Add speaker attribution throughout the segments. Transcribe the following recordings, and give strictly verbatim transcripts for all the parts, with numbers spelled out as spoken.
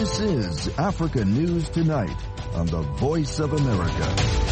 Speaker 1: This is Africa News Tonight on the Voice of America.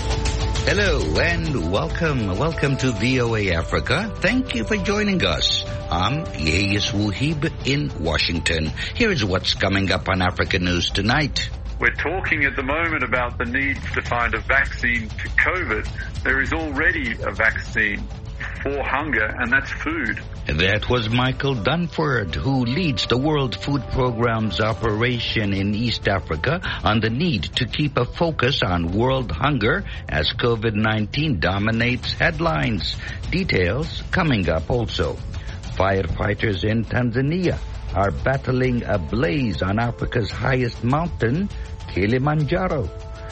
Speaker 2: Hello and welcome. Welcome to V O A Africa. Thank you for joining us. I'm Yeyes Wuhib in Washington. Here is what's coming up on Africa News Tonight.
Speaker 3: We're talking at the moment about the need to find a vaccine to COVID. There is already a vaccine for hunger, and that's food.
Speaker 2: That was Michael Dunford, who leads the World Food Programme's operation in East Africa on the need to keep a focus on world hunger as COVID nineteen dominates headlines. Details coming up also. Firefighters in Tanzania are battling a blaze on Africa's highest mountain, Kilimanjaro.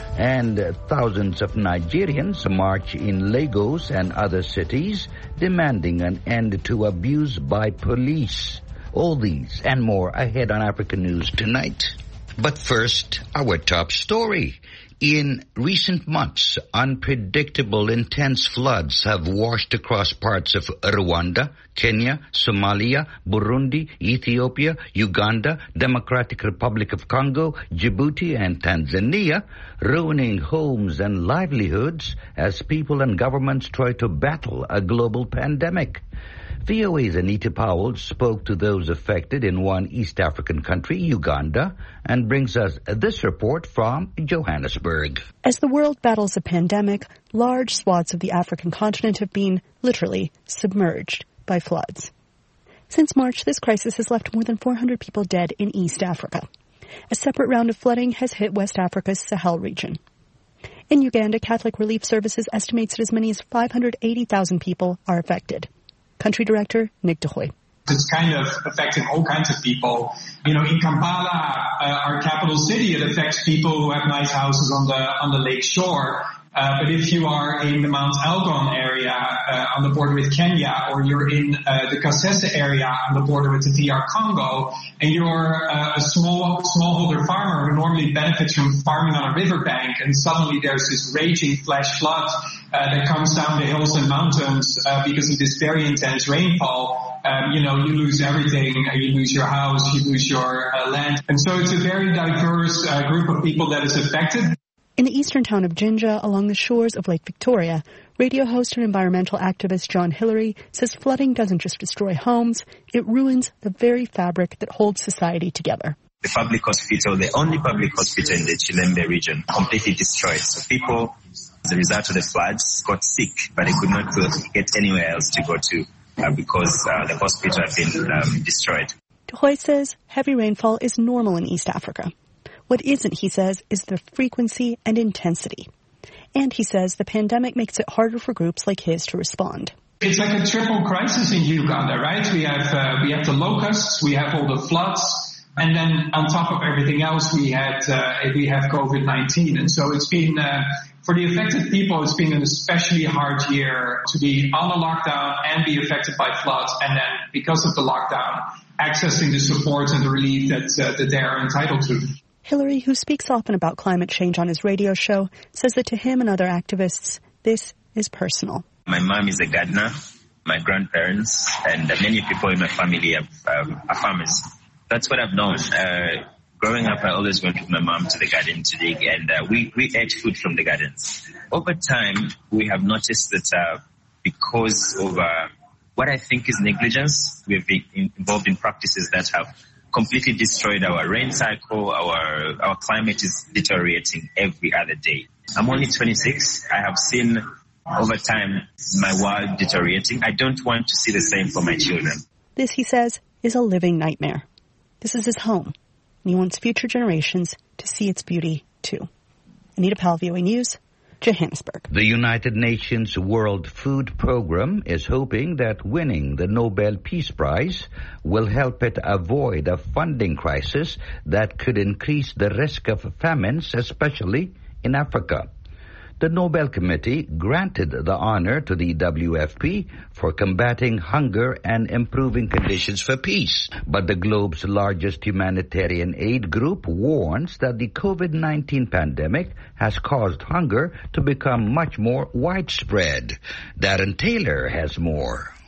Speaker 2: And thousands of Nigerians march in Lagos and other cities demanding an end to abuse by police. All these and more ahead on Africa News Tonight. But first, our top story. In recent months, unpredictable intense floods have washed across parts of Rwanda, Kenya, Somalia, Burundi, Ethiopia, Uganda, Democratic Republic of Congo, Djibouti, and Tanzania, ruining homes and livelihoods as people and governments try to battle a global pandemic. V O A's Anita Powell spoke to those affected in one East African country, Uganda, and brings us this report from Johannesburg.
Speaker 4: As the world battles a pandemic, large swaths of the African continent have been, literally, submerged by floods. Since March, this crisis has left more than four hundred people dead in East Africa. A separate round of flooding has hit West Africa's Sahel region. In Uganda, Catholic Relief Services estimates that as many as five hundred eighty thousand people are affected. Country Director Nick DeHoy.
Speaker 5: It's kind of affecting all kinds of people. You know, in Kampala, uh, our capital city, it affects people who have nice houses on the on the lake shore. Uh, but if you are in the Mount Elgon area uh, on the border with Kenya, or you're in uh, the Kasese area on the border with the D R Congo, and you're uh, a small smallholder farmer who normally benefits from farming on a riverbank, and suddenly there's this raging flash flood uh, that comes down the hills and mountains uh, because of this very intense rainfall, um, you know, you lose everything. You lose your house, you lose your uh, land. And so it's a very diverse uh, group of people that is affected.
Speaker 4: In the eastern town of Jinja, along the shores of Lake Victoria, radio host and environmental activist John Hillary says flooding doesn't just destroy homes, it ruins the very fabric that holds society together.
Speaker 6: The public hospital, the only public hospital in the Chilembe region, completely destroyed. So people, as a result of the floods, got sick, but they could not go, get anywhere else to go to uh, because uh, the hospital had been um, destroyed.
Speaker 4: DeHoy says heavy rainfall is normal in East Africa. What isn't, he says, is the frequency and intensity. And he says the pandemic makes it harder for groups like his to respond.
Speaker 5: It's like a triple crisis in Uganda, right? We have uh, we have the locusts, we have all the floods, and then on top of everything else, we had uh, we have COVID nineteen. And so it's been uh, for the affected people, it's been an especially hard year to be on a lockdown and be affected by floods, and then because of the lockdown, accessing the support and the relief that uh, that they are entitled to.
Speaker 4: Hillary, who speaks often about climate change on his radio show, says that to him and other activists, this is personal.
Speaker 6: My mom is a gardener, my grandparents, and many people in my family are, um, are farmers. That's what I've known. Uh, growing up, I always went with my mom to the garden to dig, and uh, we, we ate food from the gardens. Over time, we have noticed that uh, because of uh, what I think is negligence, we've been involved in practices that have completely destroyed our rain cycle. Our our climate is deteriorating every other day. I'm only twenty-six. I have seen over time my world deteriorating. I don't want to see the same for my children.
Speaker 4: This, he says, is a living nightmare. This is his home, and he wants future generations to see its beauty too. Anita Powell, V O A News, Johannesburg.
Speaker 2: The United Nations World Food Programme is hoping that winning the Nobel Peace Prize will help it avoid a funding crisis that could increase the risk of famines, especially in Africa. The Nobel Committee granted the honor to the W F P for combating hunger and improving conditions for peace. But the globe's largest humanitarian aid group warns that the COVID nineteen pandemic has caused hunger to become much more widespread. Darren Taylor has more.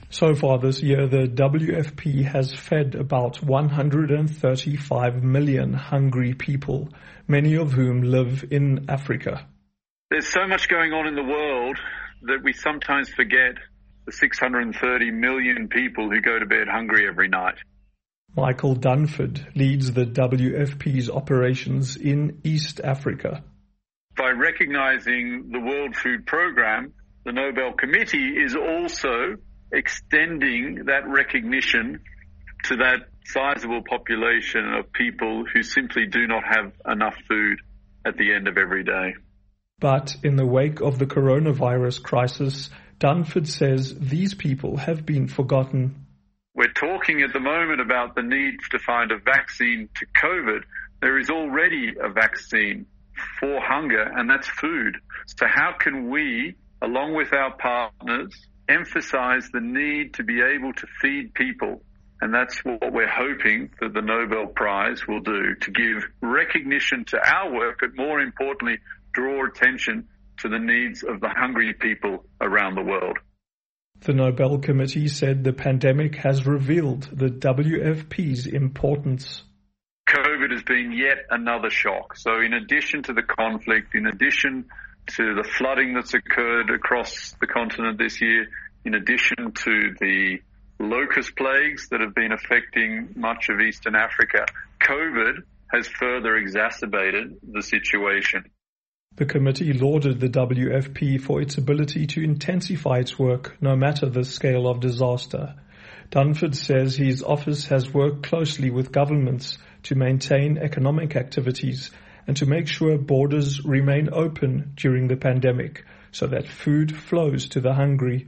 Speaker 7: So far this year, the W F P has fed about one hundred thirty-five million hungry people, many of whom live in Africa.
Speaker 3: There's so much going on in the world that we sometimes forget the six hundred thirty million people who go to bed hungry every night.
Speaker 7: Michael Dunford leads the W F P's operations in East Africa.
Speaker 3: By recognizing the World Food Programme, the Nobel Committee is also extending that recognition to that sizable population of people who simply do not have enough food at the end of every day.
Speaker 7: But in the wake of the coronavirus crisis, Dunford says these people have been forgotten.
Speaker 3: We're talking at the moment about the need to find a vaccine to COVID. There is already a vaccine for hunger, and that's food. So how can we, along with our partners, emphasize the need to be able to feed people? And that's what we're hoping that the Nobel Prize will do, to give recognition to our work, but more importantly, draw attention to the needs of the hungry people around the world.
Speaker 7: The Nobel Committee said the pandemic has revealed the W F P's importance.
Speaker 3: COVID has been yet another shock. So in addition to the conflict, in addition to the flooding that's occurred across the continent this year, in addition to the locust plagues that have been affecting much of Eastern Africa, COVID has further exacerbated the situation.
Speaker 7: The committee lauded the W F P for its ability to intensify its work no matter the scale of disaster. Dunford says his office has worked closely with governments to maintain economic activities and to make sure borders remain open during the pandemic so that food flows to the hungry.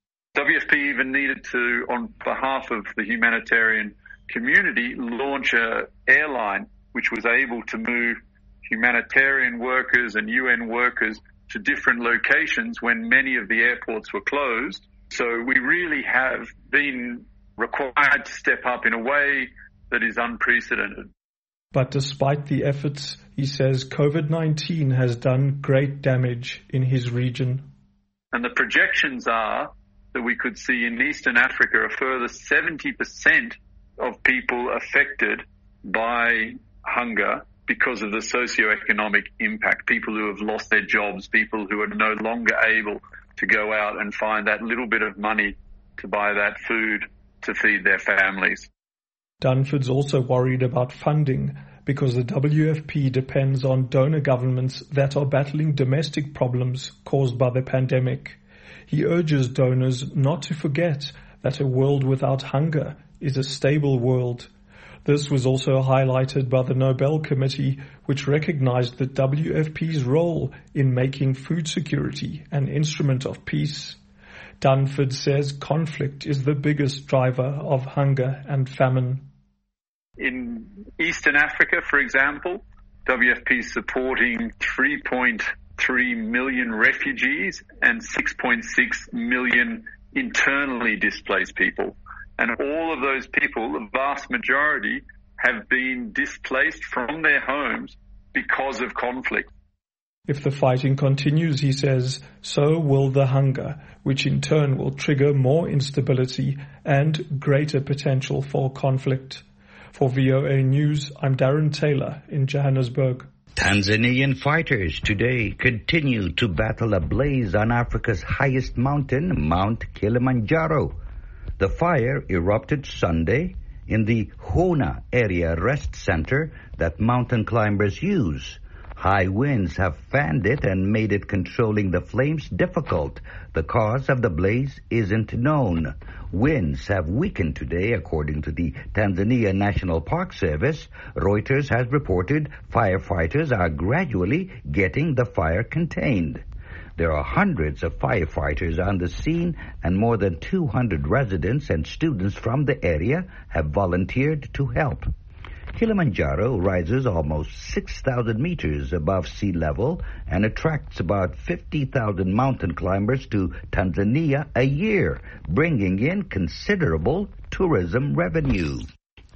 Speaker 3: W F P even needed to, on behalf of the humanitarian community, launch an airline which was able to move humanitarian workers and U N workers to different locations when many of the airports were closed. So we really have been required to step up in a way that is unprecedented.
Speaker 7: But despite the efforts, he says COVID nineteen has done great damage in his region.
Speaker 3: And the projections are that we could see in Eastern Africa a further seventy percent of people affected by hunger because of the socioeconomic impact, people who have lost their jobs, people who are no longer able to go out and find that little bit of money to buy that food to feed their families.
Speaker 7: Dunford's also worried about funding because the W F P depends on donor governments that are battling domestic problems caused by the pandemic. He urges donors not to forget that a world without hunger is a stable world. This was also highlighted by the Nobel Committee, which recognized the W F P's role in making food security an instrument of peace. Dunford says conflict is the biggest driver of hunger and famine.
Speaker 3: In Eastern Africa, for example, W F P is supporting three point three million refugees and six point six million internally displaced people. And all of those people, the vast majority, have been displaced from their homes because of conflict.
Speaker 7: If the fighting continues, he says, so will the hunger, which in turn will trigger more instability and greater potential for conflict. For V O A News, I'm Darren Taylor in Johannesburg.
Speaker 2: Tanzanian fighters today continue to battle a blaze on Africa's highest mountain, Mount Kilimanjaro. The fire erupted Sunday in the Hona Area Rest Center that mountain climbers use. High winds have fanned it and made it controlling the flames difficult. The cause of the blaze isn't known. Winds have weakened today, according to the Tanzania National Park Service. Reuters has reported firefighters are gradually getting the fire contained. There are hundreds of firefighters on the scene, and more than two hundred residents and students from the area have volunteered to help. Kilimanjaro rises almost six thousand meters above sea level and attracts about fifty thousand mountain climbers to Tanzania a year, bringing in considerable tourism revenue.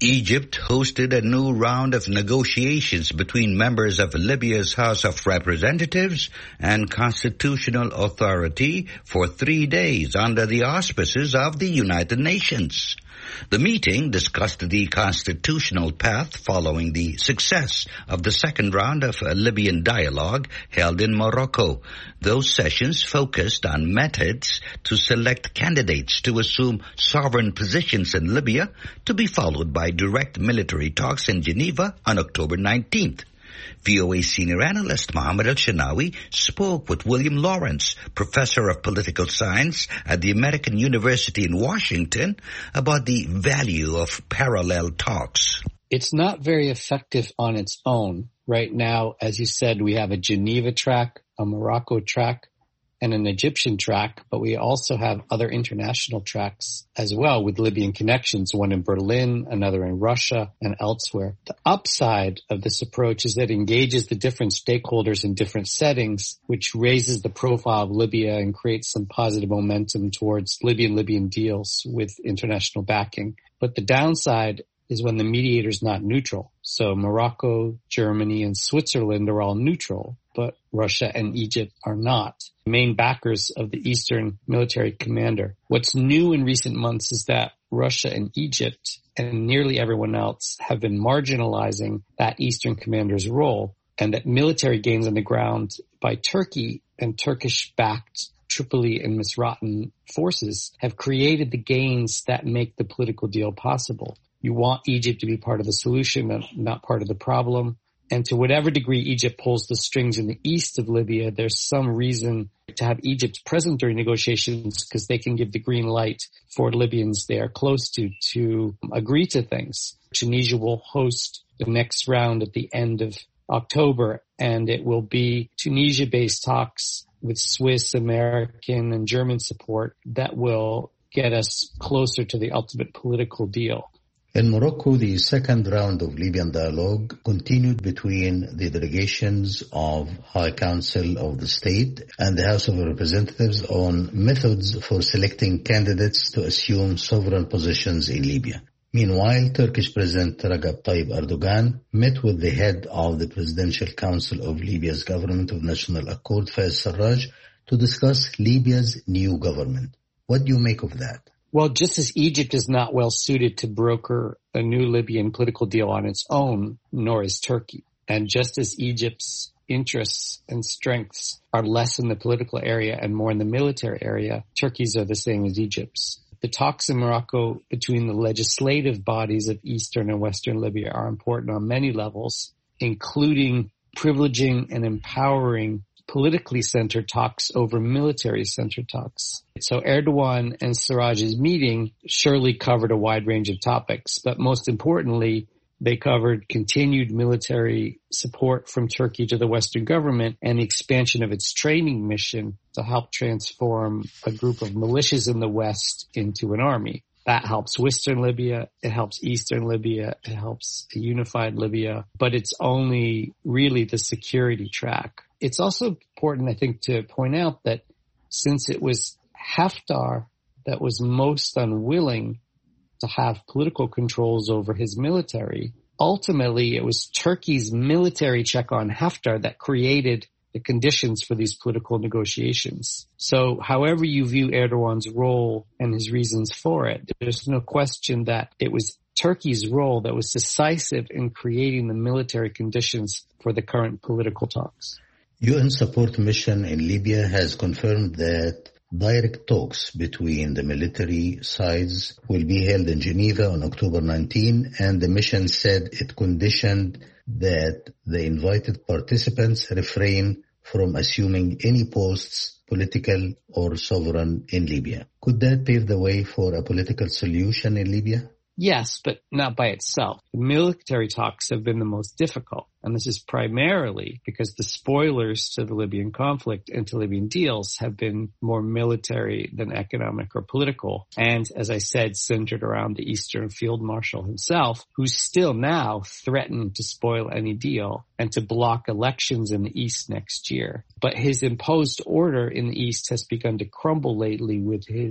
Speaker 2: Egypt hosted a new round of negotiations between members of Libya's House of Representatives and Constitutional Authority for three days under the auspices of the United Nations. The meeting discussed the constitutional path following the success of the second round of a Libyan dialogue held in Morocco. Those sessions focused on methods to select candidates to assume sovereign positions in Libya, to be followed by direct military talks in Geneva on October nineteenth. V O A senior analyst Mohammed Al-Shinawi spoke with William Lawrence, professor of political science at the American University in Washington, about the value of parallel talks.
Speaker 8: It's not very effective on its own. Right now, as you said, we have a Geneva track, a Morocco track, and an Egyptian track, but we also have other international tracks as well with Libyan connections, one in Berlin, another in Russia, and elsewhere. The upside of this approach is that it engages the different stakeholders in different settings, which raises the profile of Libya and creates some positive momentum towards Libyan-Libyan deals with international backing. But the downside is when the mediator is not neutral. So Morocco, Germany, and Switzerland are all neutral, but Russia and Egypt are not, main backers of the Eastern military commander. What's new in recent months is that Russia and Egypt and nearly everyone else have been marginalizing that Eastern commander's role, and that military gains on the ground by Turkey and Turkish-backed Tripoli and Misratan forces have created the gains that make the political deal possible. You want Egypt to be part of the solution and not part of the problem. And to whatever degree Egypt pulls the strings in the east of Libya, there's some reason to have Egypt present during negotiations because they can give the green light for Libyans they are close to to agree to things. Tunisia will host the next round at the end of October, and it will be Tunisia-based talks with Swiss, American, and German support that will get us closer to the ultimate political deal.
Speaker 9: In Morocco, the second round of Libyan dialogue continued between the delegations of High Council of the State and the House of Representatives on methods for selecting candidates to assume sovereign positions in Libya. Meanwhile, Turkish President Recep Tayyip Erdogan met with the head of the Presidential Council of Libya's Government of National Accord, Fayez Sarraj, to discuss Libya's new government. What do you make of that?
Speaker 8: Well, just as Egypt is not well suited to broker a new Libyan political deal on its own, nor is Turkey. And just as Egypt's interests and strengths are less in the political area and more in the military area, Turkey's are the same as Egypt's. The talks in Morocco between the legislative bodies of Eastern and Western Libya are important on many levels, including privileging and empowering politically centered talks over military centered talks. So Erdogan and Sarraj's meeting surely covered a wide range of topics, but most importantly, they covered continued military support from Turkey to the Western government and the expansion of its training mission to help transform a group of militias in the West into an army. That helps Western Libya, it helps Eastern Libya, it helps a unified Libya, but it's only really the security track. It's also important, I think, to point out that since it was Haftar that was most unwilling to have political controls over his military, ultimately it was Turkey's military check on Haftar that created the conditions for these political negotiations. So however you view Erdogan's role and his reasons for it, there's no question that it was Turkey's role that was decisive in creating the military conditions for the current political talks.
Speaker 9: U N support mission in Libya has confirmed that direct talks between the military sides will be held in Geneva on October nineteenth, and the mission said it conditioned that the invited participants refrain from assuming any posts, political or sovereign, in Libya. Could that pave the way for a political solution in Libya?
Speaker 8: Yes, but not by itself. The military talks have been the most difficult, and this is primarily because the spoilers to the Libyan conflict and to Libyan deals have been more military than economic or political, and, as I said, centered around the Eastern Field Marshal himself, who's still now threatened to spoil any deal and to block elections in the East next year. But his imposed order in the East has begun to crumble lately with his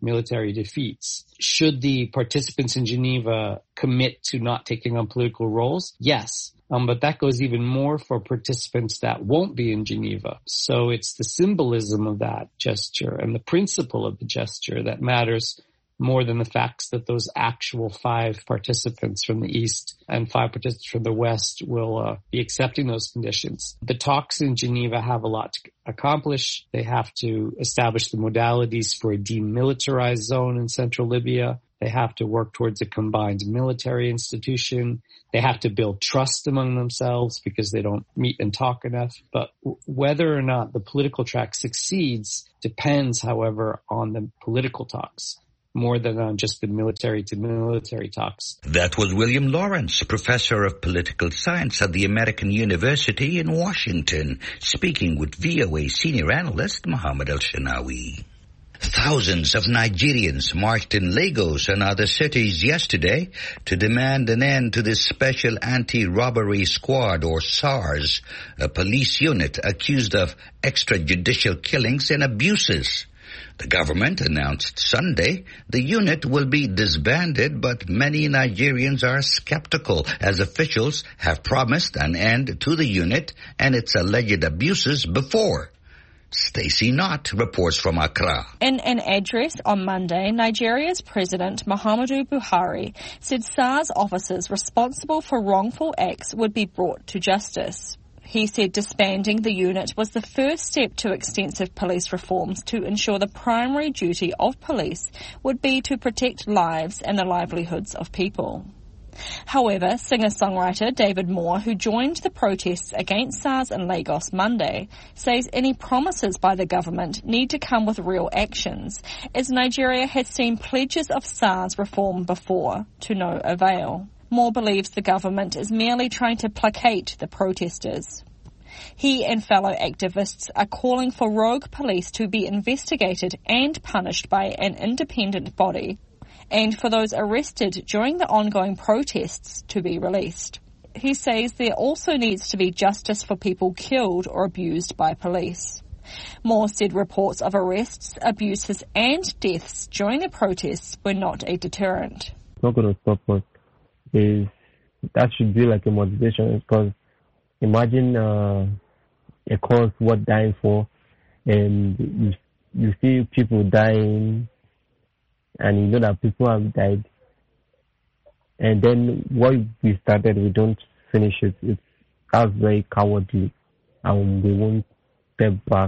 Speaker 8: military defeats. Should the participants in Geneva commit to not taking on political roles? Yes. Um, but that goes even more for participants that won't be in Geneva. So it's the symbolism of that gesture and the principle of the gesture that matters more than the facts that those actual five participants from the East and five participants from the West will uh, be accepting those conditions. The talks in Geneva have a lot to accomplish. They have to establish the modalities for a demilitarized zone in central Libya. They have to work towards a combined military institution. They have to build trust among themselves because they don't meet and talk enough. But w- whether or not the political track succeeds depends, however, on the political talks, more than on just the military-to-military talks.
Speaker 2: That was William Lawrence, professor of political science at the American University in Washington, speaking with V O A senior analyst Mohammed El-Shanawi. Thousands of Nigerians marched in Lagos and other cities yesterday to demand an end to the Special Anti-Robbery Squad, or SARS, a police unit accused of extrajudicial killings and abuses. The government announced Sunday the unit will be disbanded, but many Nigerians are skeptical as officials have promised an end to the unit and its alleged abuses before. Stacey Knott reports from Accra.
Speaker 10: In an address on Monday, Nigeria's President Muhammadu Buhari said SARS officers responsible for wrongful acts would be brought to justice. He said disbanding the unit was the first step to extensive police reforms to ensure the primary duty of police would be to protect lives and the livelihoods of people. However, singer-songwriter David Moore, who joined the protests against SARS in Lagos Monday, says any promises by the government need to come with real actions, as Nigeria has seen pledges of SARS reform before, to no avail. Moore believes the government is merely trying to placate the protesters. He and fellow activists are calling for rogue police to be investigated and punished by an independent body, and for those arrested during the ongoing protests to be released. He says there also needs to be justice for people killed or abused by police. Moore said reports of arrests, abuses and deaths during the protests were not a deterrent.
Speaker 11: It's not going to stop us. Is that should be like a motivation, because imagine uh, a cause worth dying for, and you, you see people dying, and you know that people have died, and then what we started, we don't finish it. It's that's very cowardly, and we won't step back,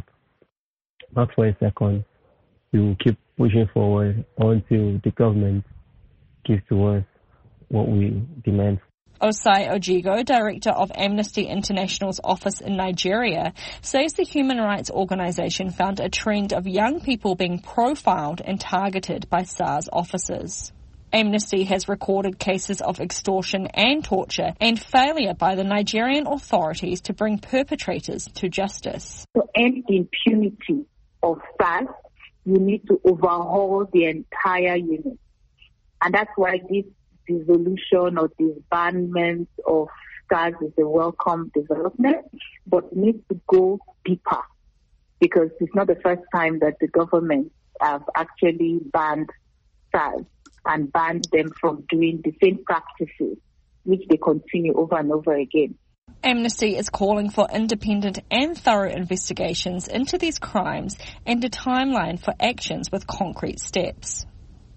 Speaker 11: not for a second. We will keep pushing forward until the government gives to us what we demand.
Speaker 10: Osai Ojigo, director of Amnesty International's office in Nigeria, says the human rights organization found a trend of young people being profiled and targeted by SARS officers. Amnesty has recorded cases of extortion and torture and failure by the Nigerian authorities to bring perpetrators to justice.
Speaker 12: To end the impunity of SARS, you need to overhaul the entire unit. And that's why this dissolution or disbandment of SARS is a welcome development, but it needs to go deeper, because it's not the first time that the government have actually banned SARS and banned them from doing the same practices, which they continue over and over again.
Speaker 10: Amnesty is calling for independent and thorough investigations into these crimes and a timeline for actions with concrete steps.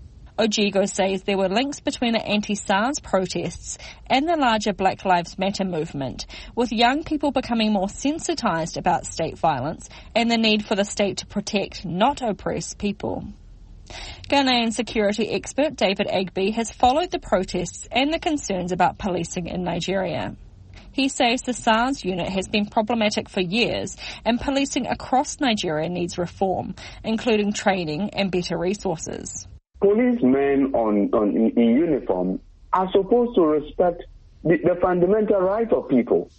Speaker 10: Ojigo says there were links between the anti-SARS protests and the larger Black Lives Matter movement, with young people becoming more sensitized about state violence and the need for the state to protect, not oppress, people. Ghanaian security expert David Agbe has followed the protests and the concerns about policing in Nigeria. He says the SARS unit has been problematic for years and policing across Nigeria needs reform, including training and better resources.
Speaker 13: Policemen on, on in, in uniform are supposed to respect the, the fundamental rights of people.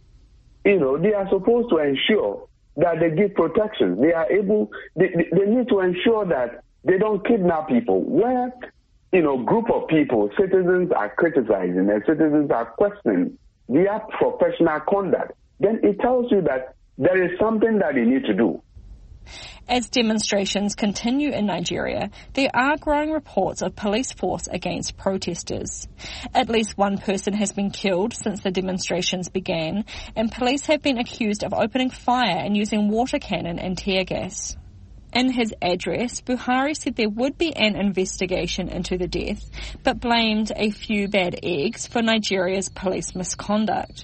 Speaker 13: You know, they are supposed to ensure that they give protection. They are able, they, they need to ensure that they don't kidnap people. Where, you know, group of people, citizens are criticizing and citizens are questioning their professional conduct, then it tells you that there is something that they need to do.
Speaker 10: As demonstrations continue in Nigeria, there are growing reports of police force against protesters. At least one person has been killed since the demonstrations began, and police have been accused of opening fire and using water cannon and tear gas. In his address, Buhari said there would be an investigation into the death, but blamed a few bad eggs for Nigeria's police misconduct.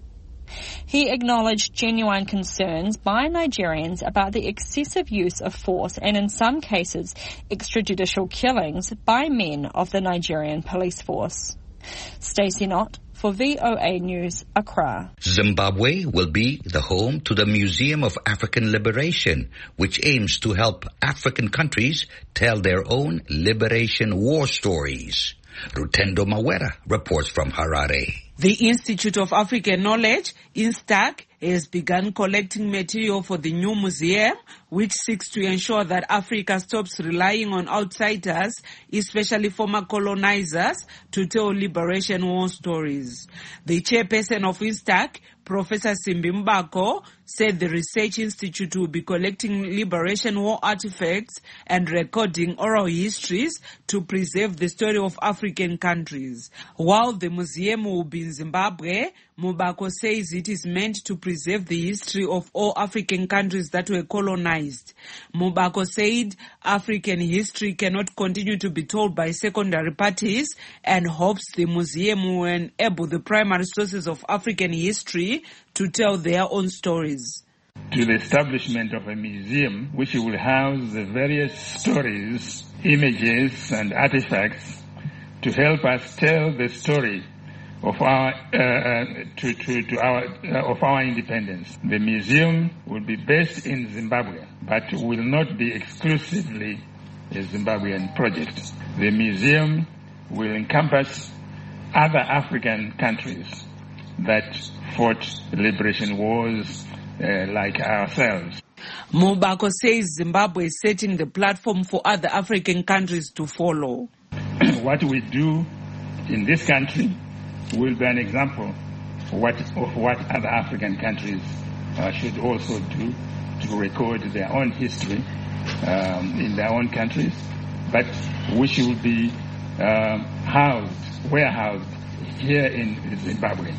Speaker 10: He acknowledged genuine concerns by Nigerians about the excessive use of force and, in some cases, extrajudicial killings by men of the Nigerian police force. Stacey Knott for V O A News, Accra.
Speaker 2: Zimbabwe will be the home to the Museum of African Liberation, which aims to help African countries tell their own liberation war stories. Rutendo Mawera reports from Harare.
Speaker 14: The Institute of African Knowledge, INSTAC, has begun collecting material for the new museum, which seeks to ensure that Africa stops relying on outsiders, especially former colonizers, to tell liberation war stories. The chairperson of INSTAC, Professor Simbi Mbako, said the research institute will be collecting liberation war artifacts and recording oral histories to preserve the story of African countries. While the museum will be in Zimbabwe, Mbako says it is meant to preserve the history of all African countries that were colonized. Mbako said African history cannot continue to be told by secondary parties and hopes the museum will enable the primary sources of African history to tell their own stories.
Speaker 15: To the establishment of a museum which will house the various stories, images and artifacts to help us tell the story of our uh, uh, to, to, to our uh, of our independence. The museum will be based in Zimbabwe, but will not be exclusively a Zimbabwean project. The museum will encompass other African countries that fought liberation wars uh, like ourselves.
Speaker 14: Mbako says Zimbabwe is setting the platform for other African countries to follow.
Speaker 15: What we do in this country will be an example of what, of what other African countries uh, should also do to record their own history um, in their own countries, but which will be uh, housed, warehoused here in Zimbabwe.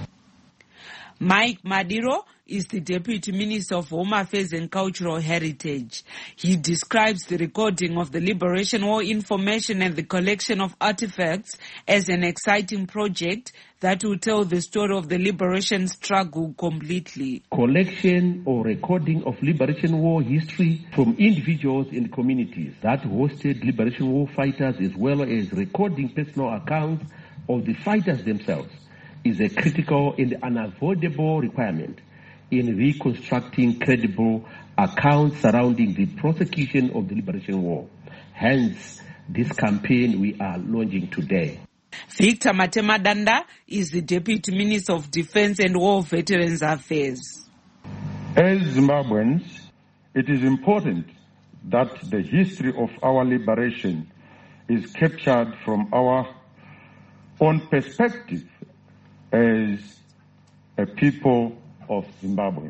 Speaker 14: Mike Madiro is the Deputy Minister of Home Affairs and Cultural Heritage. He describes the recording of the Liberation War information and the collection of artifacts as an exciting project that will tell the story of the liberation struggle completely.
Speaker 16: Collection or recording of Liberation War history from individuals and communities that hosted Liberation War fighters, as well as recording personal accounts of the fighters themselves, is a critical and unavoidable requirement in reconstructing credible accounts surrounding the prosecution of the Liberation War. Hence, this campaign we are launching today.
Speaker 14: Victor Matemadanda is the Deputy Minister of Defense and War Veterans Affairs.
Speaker 17: As Zimbabweans, it is important that the history of our liberation is captured from our own perspective as a people of Zimbabwe.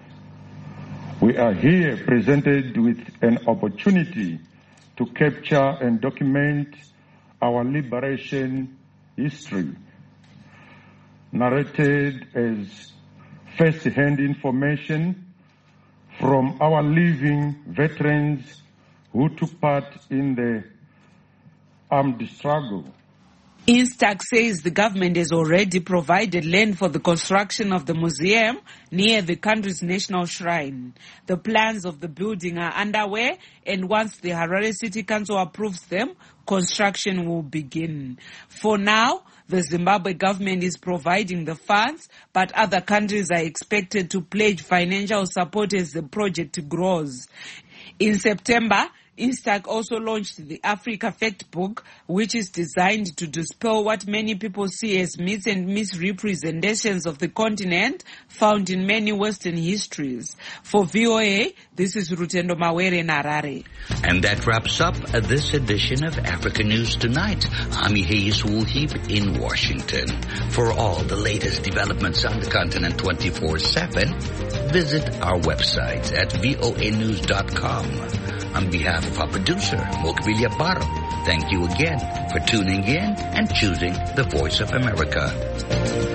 Speaker 17: We are here presented with an opportunity to capture and document our liberation history, narrated as first-hand information from our living veterans who took part in the armed struggle.
Speaker 14: INSTAC says the government has already provided land for the construction of the museum near the country's national shrine. The plans of the building are underway, and once the Harare City Council approves them, construction will begin. For now, the Zimbabwe government is providing the funds, but other countries are expected to pledge financial support as the project grows. In September, Instac also launched the Africa Fact Book, which is designed to dispel what many people see as myths and misrepresentations of the continent found in many Western histories. For V O A, this is Rutendo Mawere in Harare.
Speaker 2: And that wraps up this edition of Africa News Tonight. I'm Hayes Woolheap in Washington. For all the latest developments on the continent twenty-four seven, visit our website at voa news dot com. On behalf of our producer, Mokvilla Baro, thank you again for tuning in and choosing the Voice of America.